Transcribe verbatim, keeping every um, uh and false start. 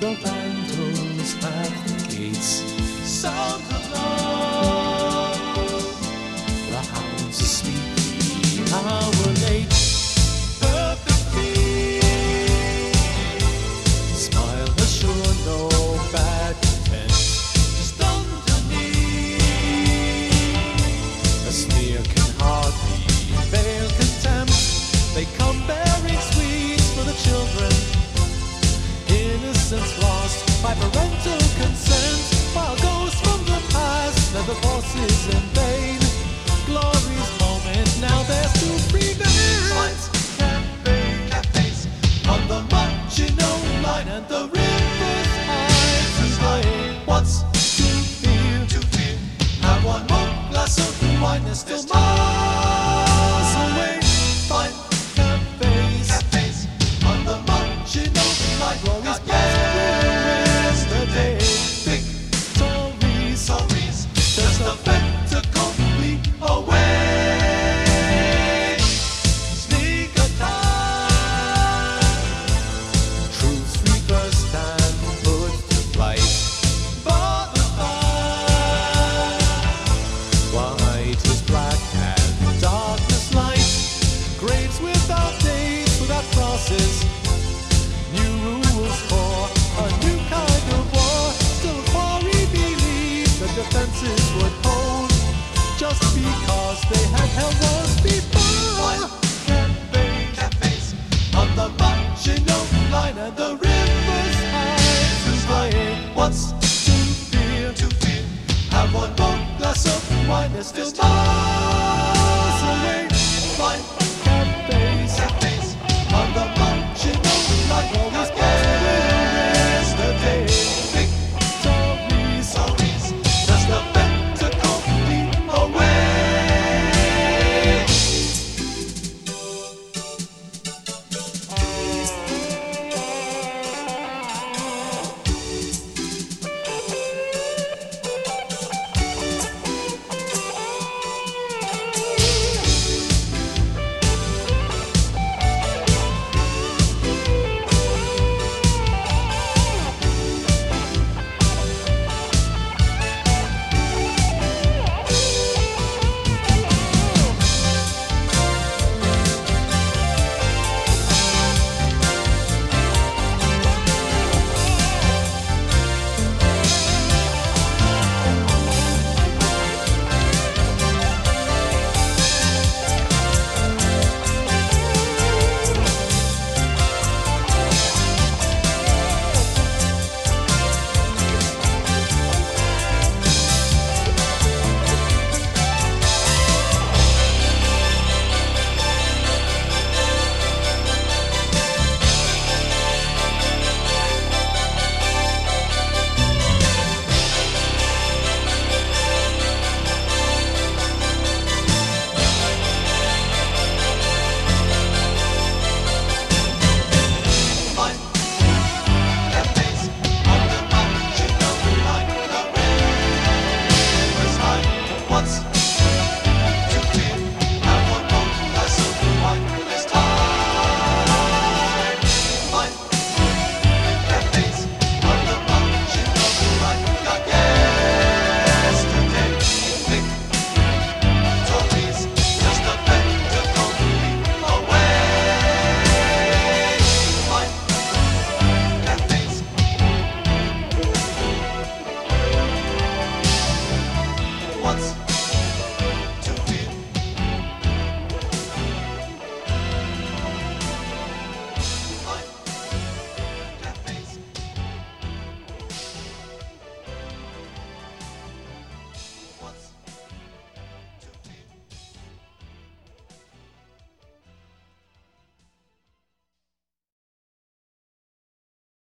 the vandals at the gates. Sound alarm, the hounds are sleepy, hour late. Perfect peace, smile has sure no bad intent. Just underneath, a sneer can hardly veil contempt. They come bearing sweets for the children, innocence lost by parental consent. While ghosts from the past never forces in vain. Glory's moment, now there's to prevail. Lights, cafe, cafes, on the Maginot Line and the river's high to high. What's to fear? To fear. Have one more glass of wine, there's still miles away. Fine cafes, cafes, on the Maginot Line. Glory's past will the day. Victories, stories, just the fait accompli away. Sneak attack, truth's reversed and put to flight. But the fact, white is black and darkness light. Graves without dates, without crosses. New rules for a new kind of war. Still Quarry believed the defenses would hold, just because they had held wars before. Wine, cafe, cafes, on the Maginot Line and the river's high to high. What's to fear? To fear. Have one more glass of wine, there's still time.